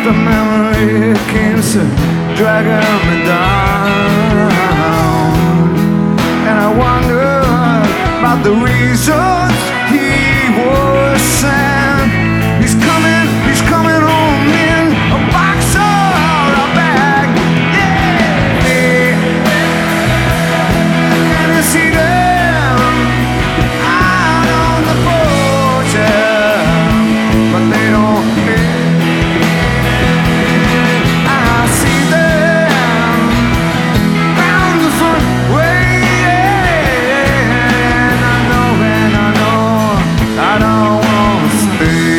The memory keeps dragging me down, and I wonder about the reasons he was sent. He's coming home in a box or a bag. Yeah, can you see them out on the porch? Yeah, but they don't care. I see them round the front way, and I know I don't wanna stay.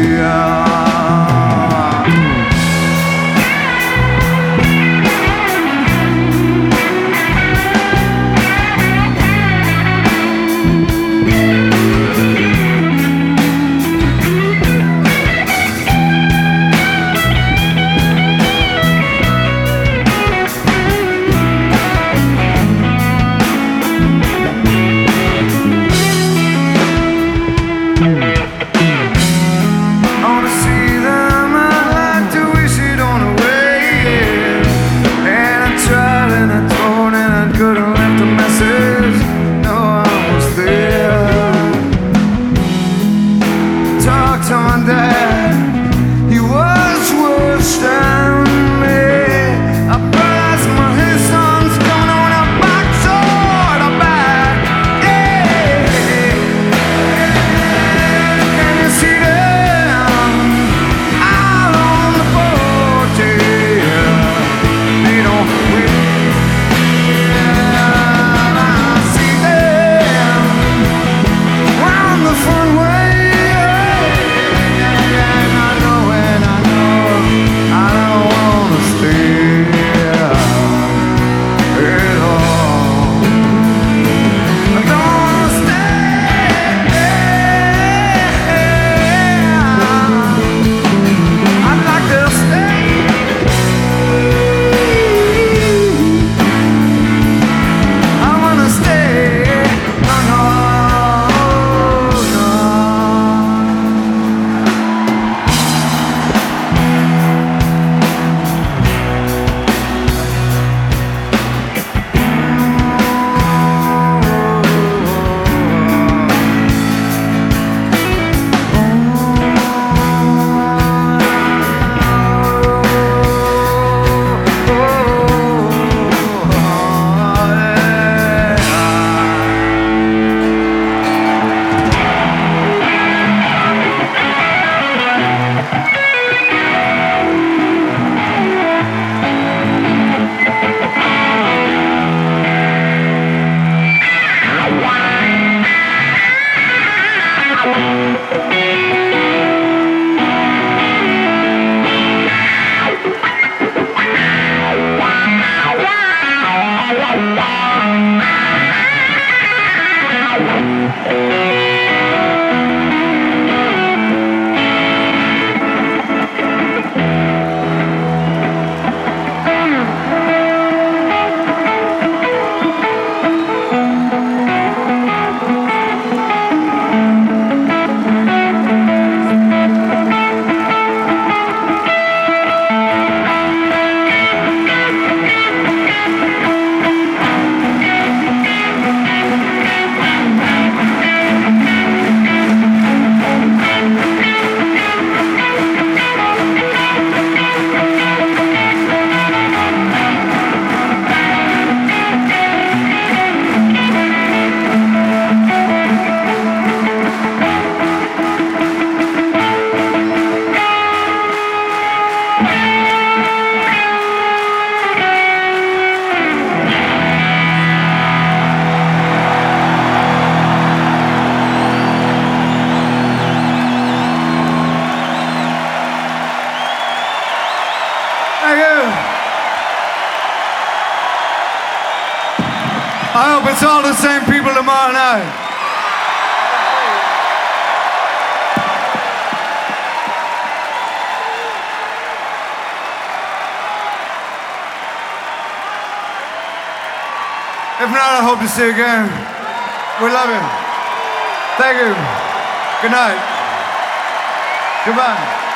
I hope it's all the same people tomorrow night. If not, I hope to see you again. We love you. Thank you. Good night. Goodbye.